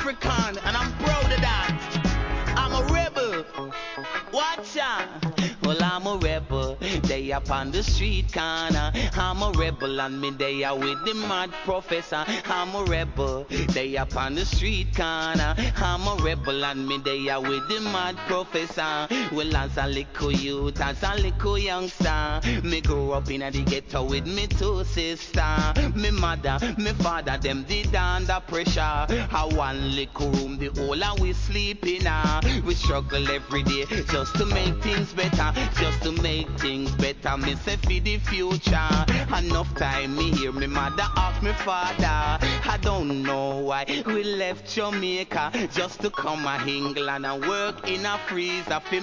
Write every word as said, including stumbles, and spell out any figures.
African, and I'm proud of that. I'm a rebel. Watch out. Well, I'm a rebel. They up on the street corner. I'm a rebel and me they are with the mad professor. I'm a rebel. They up on the street corner. I'm a rebel and me they are with the mad professor. Well, as a little youth, as a little youngster, me grew up in the ghetto with me two sister. Me mother, me father, them did under pressure. How one little room, the whole and we sleep in. Uh. We struggle every day just to make things better. Just to make things better, me say for the future. Enough time me hear me mother ask me father. I don't know why we left Jamaica just to come to England and work in a freezer.